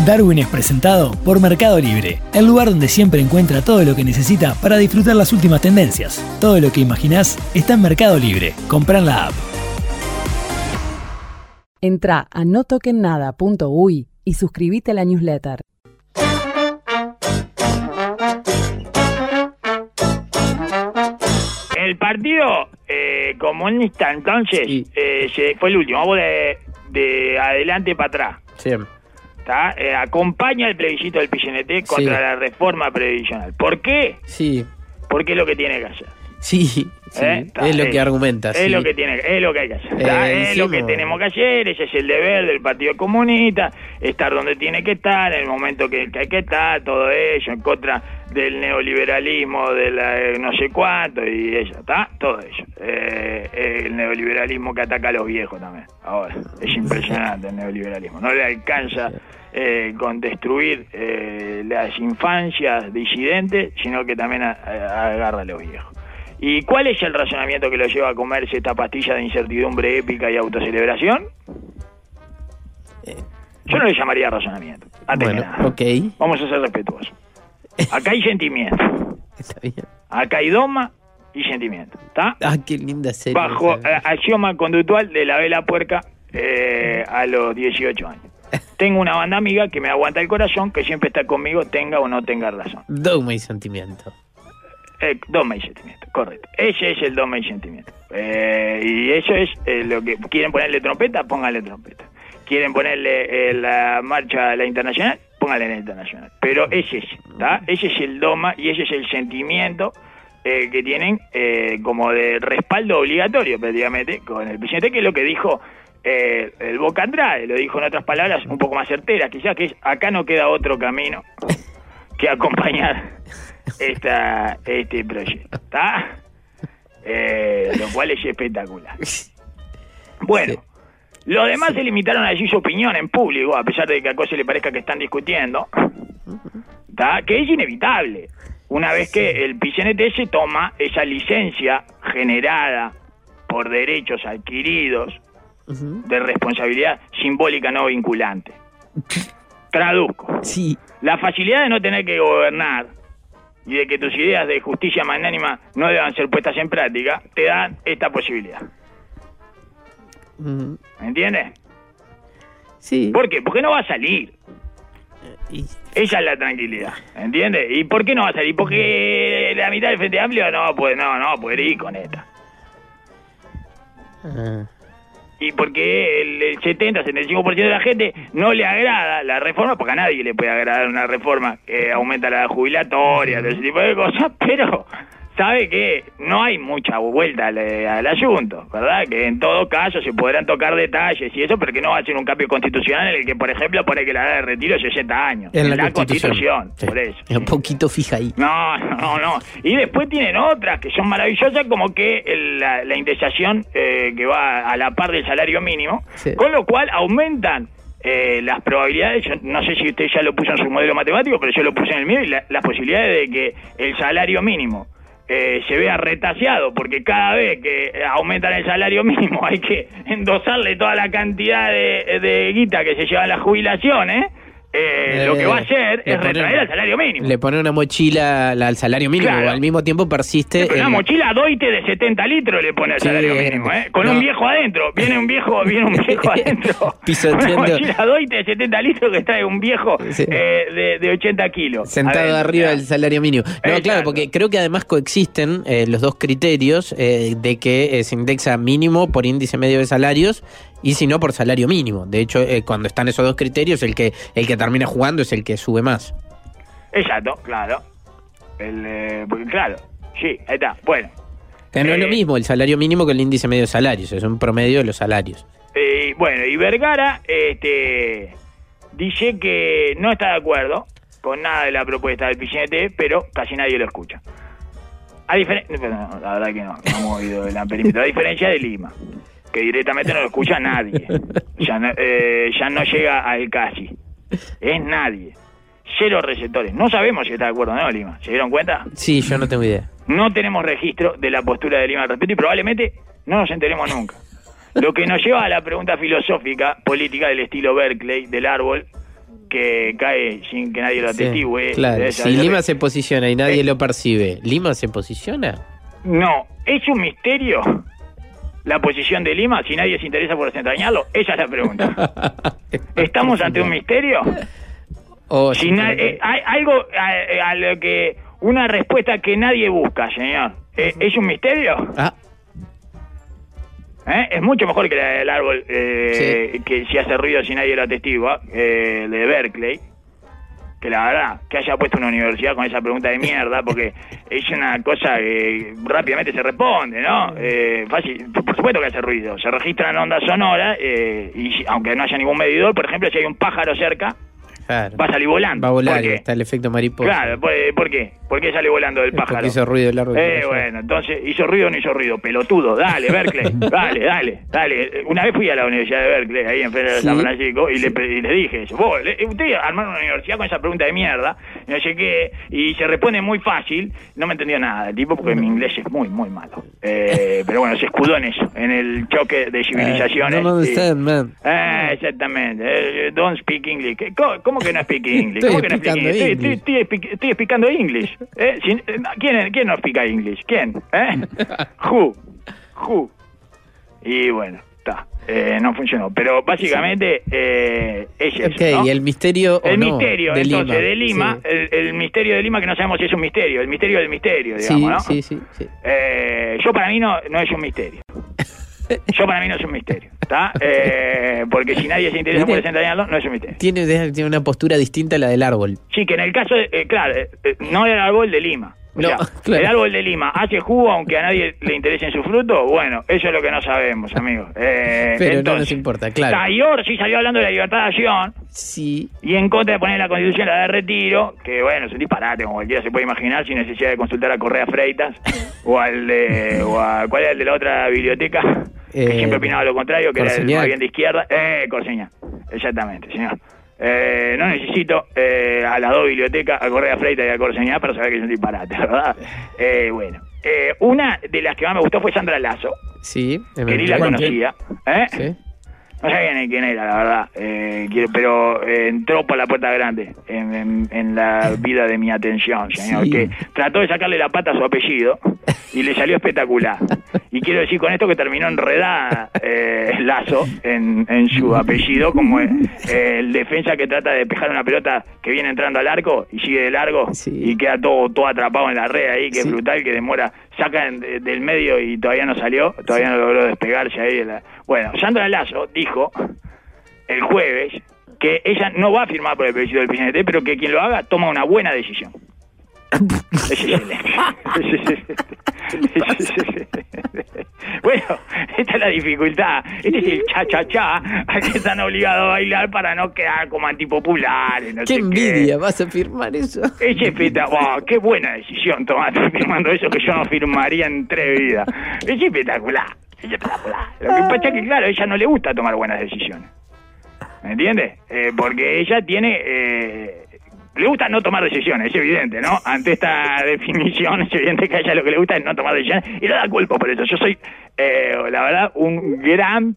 Darwin es presentado por Mercado Libre, el lugar donde siempre encuentra todo lo que necesita para disfrutar las últimas tendencias. Todo lo que imaginás está en Mercado Libre. Comprá en la app. Entrá a notokennada.uy y suscribite a la newsletter. El partido comunista entonces Sí. fue el último, vamos de adelante para atrás. Sí. ¿Tá? Acompaña el plebiscito del PCNT contra Sí. la reforma previsional. ¿Por qué? Sí. Porque es lo que tiene que hacer. Sí. Tá, Es lo que argumenta. Es sí. lo que es lo que hay que hacer. ¿tá? Es lo que hicimos. tenemos que hacer, ese es el deber del Partido Comunista, estar donde tiene que estar, en el momento que hay que estar, todo ello, en contra del neoliberalismo, de la no sé cuánto, y eso, ¿está? Todo ello. El neoliberalismo que ataca a los viejos también, ahora. Es impresionante el neoliberalismo. No le alcanza con destruir las infancias disidentes, sino que también agarra a los viejos. ¿Y cuál es el razonamiento que lo lleva a comerse esta pastilla de incertidumbre épica y autocelebración? Yo no le llamaría razonamiento. Antes que nada. Ok. Vamos a ser respetuosos. Acá hay sentimiento. Está bien. Acá hay dogma y sentimiento. ¿Está? Ah, qué linda serie. Bajo esa. axioma conductual de la vela puerca a los 18 años. Tengo una banda amiga que me aguanta el corazón, que siempre está conmigo, tenga o no tenga razón. Dogma y sentimiento. Dogma y sentimiento, correcto. Ese es el dogma y sentimiento. Y eso es lo que... ¿Quieren ponerle trompeta? Pónganle trompeta. ¿Quieren ponerle la marcha a la internacional? Pónganle la internacional. Pero ese es, ¿tá? Ese es el dogma y ese es el sentimiento que tienen como de respaldo obligatorio prácticamente con el presidente, que es lo que dijo el Boca Andrade, lo dijo en otras palabras un poco más certeras, quizás, que es: acá no queda otro camino que acompañar este proyecto, ¿está? Lo cual es espectacular. Bueno, los demás se limitaron a decir su opinión en público, a pesar de que a Cose le parezca que están discutiendo, ¿tá? Que es inevitable. Una vez que el PCNT se toma esa licencia generada por derechos adquiridos de responsabilidad simbólica no vinculante. Traduzco. Sí. La facilidad de no tener que gobernar y de que tus ideas de justicia magnánima no deban ser puestas en práctica, te dan esta posibilidad. ¿Me entiendes? Sí. ¿Por qué? Porque no va a salir. Y- Esa es la tranquilidad, ¿entiendes? ¿Y por qué no va a salir? Porque la mitad del Frente Amplio no va a poder ir con esta. Ah. Y porque el 70-75% de la gente no le agrada la reforma, porque a nadie le puede agradar una reforma que aumenta la jubilatoria, todo ese tipo de cosas, pero sabe que no hay mucha vuelta al asunto, ¿verdad? Que en todo caso se podrán tocar detalles y eso, pero que no va a ser un cambio constitucional en el que, por ejemplo, pone que la edad de retiro es 60 años. En la Constitución. Sí. Por eso. Es un poquito fija ahí. No. Y después tienen otras que son maravillosas, como que la indexación que va a la par del salario mínimo, Sí. con lo cual aumentan las probabilidades. Yo no sé si usted ya lo puso en su modelo matemático, pero yo lo puse en el mío, y las posibilidades de que el salario mínimo se vea retaseado, porque cada vez que aumentan el salario mínimo hay que endosarle toda la cantidad de guita que se llevan las jubilaciones. Lo que va a hacer es retraer el salario mínimo. Le pone una mochila al salario mínimo, Claro. al mismo tiempo persiste. Pero una mochila doite de 70 litros le pone al Sí, salario mínimo, con no. un viejo adentro. Viene un viejo adentro. Pisoteando. Una mochila doite de 70 litros que trae un viejo Sí. de 80 kilos. Sentado adentro, arriba claro. del salario mínimo. No, Exacto. claro, porque creo que además coexisten los dos criterios de que se indexa mínimo por índice medio de salarios y si no por salario mínimo. De hecho, cuando están esos dos criterios, el que termina jugando es el que sube más. Exacto, claro. Porque, claro, sí, ahí está. Bueno. Que no es lo mismo el salario mínimo que el índice medio de salarios, es un promedio de los salarios. Bueno, y Vergara dice que no está de acuerdo con nada de la propuesta del PCNT, pero casi nadie lo escucha. La verdad que no hemos oído el amperímetro. A diferencia de Lima, que directamente no lo escucha nadie. Ya no llega al casi. Es nadie. Cero receptores. No sabemos si está de acuerdo o no, Lima. ¿Se dieron cuenta? Sí, yo no tengo idea. No tenemos registro de la postura de Lima al respecto y probablemente no nos enteremos nunca. Lo que nos lleva a la pregunta filosófica, política del estilo Berkeley, del árbol, que cae sin que nadie lo atestigue. Claro, si Lima se posiciona y nadie lo percibe, ¿Lima se posiciona? No, es un misterio la posición de Lima si nadie se interesa por desentrañarlo. Esa es la pregunta. ¿Estamos ante un misterio? Si hay algo a lo que... Una respuesta que nadie busca, señor. ¿Es un misterio? Es mucho mejor que la del árbol que si hace ruido si nadie lo atestigua, de Berkeley, que la verdad, que haya puesto una universidad con esa pregunta de mierda, porque es una cosa que rápidamente se responde, ¿no? Fácil, por supuesto que hace ruido, se registran ondas sonoras, y aunque no haya ningún medidor, por ejemplo, si hay un pájaro cerca, claro, va a salir volando. Va a volar, está el efecto mariposa. Claro, ¿por qué? ¿Por qué sale volando el pájaro? Porque hizo ruido el árbol. Bueno, entonces, ¿hizo ruido o no hizo ruido? Pelotudo, dale, Berkeley, dale. Una vez fui a la Universidad de Berkeley, ahí en frente de San Francisco, y le dije eso. Ustedes armaron una universidad con esa pregunta de mierda, no sé qué, y se responde muy fácil. No me entendió nada el tipo, porque mi inglés es muy, muy malo. Pero bueno, se escudó en eso, en el choque de civilizaciones. No understand, man. Exactamente. Don't speak English. ¿Cómo que no speak English? ¿Cómo que no speak English? Estoy explicando English. ¿Quién no explica English? ¿Quién? Who? Y bueno, está. No funcionó. Pero básicamente es eso, ¿no? Y el misterio misterio, de entonces, Lima. de Lima, sí. El misterio de Lima, que no sabemos si es un misterio. El misterio del misterio, digamos, ¿no? Sí. Yo para mí no es un misterio. Para mí no es un misterio, ¿está? Porque si nadie se interesa por desentrañarlo, no es un misterio. Tiene una postura distinta a la del árbol. Sí, que en el caso, claro, no el árbol de Lima. Claro. El árbol de Lima hace jugo aunque a nadie le interese en su fruto. Bueno, eso es lo que no sabemos, amigos. Pero entonces, no nos importa, claro. Taylor sí salió hablando de la libertad de acción. Sí. Y en contra de poner en la Constitución la de retiro, que bueno, es un disparate, como cualquiera se puede imaginar, sin necesidad de consultar a Correa Freitas o a ¿cuál era el de la otra biblioteca? Que siempre opinaba lo contrario, que Corseñac. Era el más bien de izquierda. Corseñac, exactamente, señor. No necesito a las dos bibliotecas, a Correa Freitas y a Corseñac, para saber que es un disparate, ¿verdad? Una de las que más me gustó fue Sandra Lasso. Sí, que ni la conocía. Sí. No sabía ni quién era, la verdad, pero entró por la puerta grande en la vida de mi atención, señor, que trató de sacarle la pata a su apellido y le salió espectacular. Y quiero decir con esto que terminó enredada Lazo en su apellido, como el defensa que trata de despejar una pelota que viene entrando al arco y sigue de largo y queda todo atrapado en la red ahí, que es brutal, que demora, saca del medio y todavía no salió, todavía no logró despegarse ahí. Bueno, Sandra Lasso dijo el jueves que ella no va a firmar por el plebiscito del PCNT, pero que quien lo haga toma una buena decisión. Es excelente. Bueno, esta es la dificultad. Este es el cha-cha-cha al que están obligados a bailar para no quedar como antipopulares. No ¡Qué envidia! ¿Vas a firmar eso? Es espectacular. ¡Qué buena decisión tomaste firmando eso que yo no firmaría en 3 vidas! Es espectacular. Lo que pasa es que, claro, a ella no le gusta tomar buenas decisiones. ¿Me entiendes? Porque ella tiene... le gusta no tomar decisiones, es evidente, ¿no? Ante esta definición, es evidente que a ella lo que le gusta es no tomar decisiones y no da culpa por eso. Yo soy, la verdad, un gran,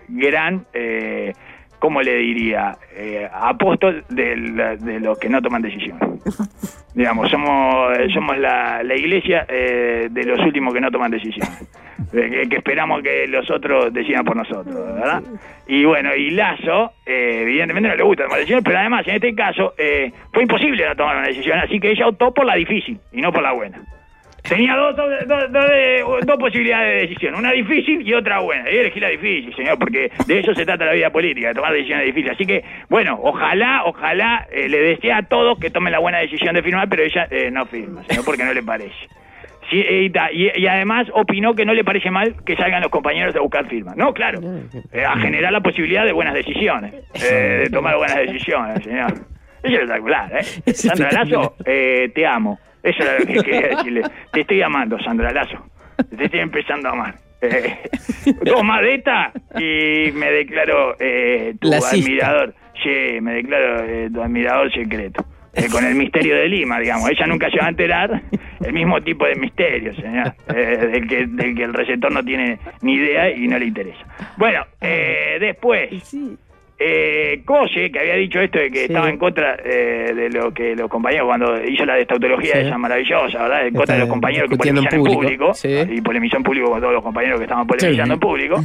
¿cómo le diría? Apóstol de los que no toman decisiones. Digamos, somos la iglesia de los últimos que no toman decisiones. Que esperamos que los otros decidan por nosotros, ¿verdad? Y bueno, y Lasso, evidentemente no le gusta tomar decisiones, pero además en este caso fue imposible no tomar una decisión, así que ella optó por la difícil y no por la buena. Tenía dos posibilidades de decisión, una difícil y otra buena. Y elegí la difícil, señor, porque de eso se trata la vida política, de tomar decisiones difíciles. Así que, bueno, ojalá le desee a todos que tomen la buena decisión de firmar, pero ella no firma, señor, porque no le parece. Sí, y además opinó que no le parece mal que salgan los compañeros a buscar firmas. No, claro, a generar la posibilidad de buenas decisiones, de tomar buenas decisiones, señor. Es espectacular, Sandra Lasso, te amo. Eso es lo que quería decirle. Te estoy amando, Sandra Lasso. Te estoy empezando a amar. Dos más de esta y me declaro tu admirador. Sí, me declaro tu admirador secreto. Con el misterio de Lima, digamos. Ella nunca se va a enterar el mismo tipo de misterio, señor, del que el receptor no tiene ni idea y no le interesa. Bueno, después, Cose, que había dicho esto de que estaba en contra de lo que los compañeros, cuando hizo la destautología esa maravillosa, ¿verdad? En contra de los compañeros que polemizan en público, y polemizó en público con todos los compañeros que estaban polemizando en público,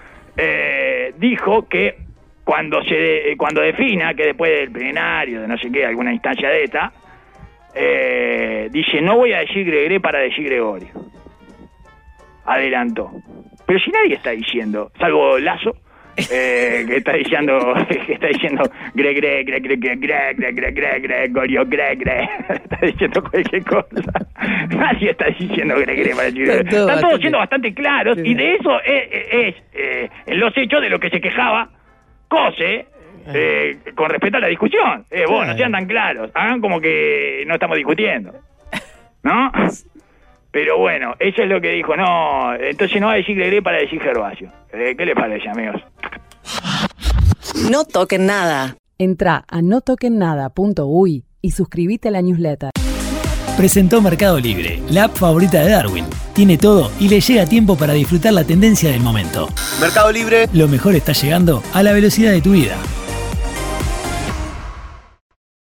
dijo que cuando defina, que después del plenario, de no sé qué, alguna instancia de esta, dice, no voy a decir Gregre para decir Gregorio. Adelantó. Pero si nadie está diciendo, salvo Lazo, que está diciendo Gregorio, está diciendo cualquier cosa. Nadie está diciendo Gregre para decir Gregorio. Están todos siendo bastante claros, y de eso es en los hechos de lo que se quejaba Cose, con respecto a la discusión. Vos, no sean tan claros, hagan como que no estamos discutiendo, ¿no? Pero bueno, eso es lo que dijo. No, entonces no va a decir Gregre para decir Gervasio. ¿Qué les parece, amigos? No toquen nada. Entrá a notokennada.uy y suscríbete a la newsletter. Presentó Mercado Libre, la app favorita de Darwin. Tiene todo y le llega a tiempo para disfrutar la tendencia del momento. Mercado Libre. Lo mejor está llegando a la velocidad de tu vida.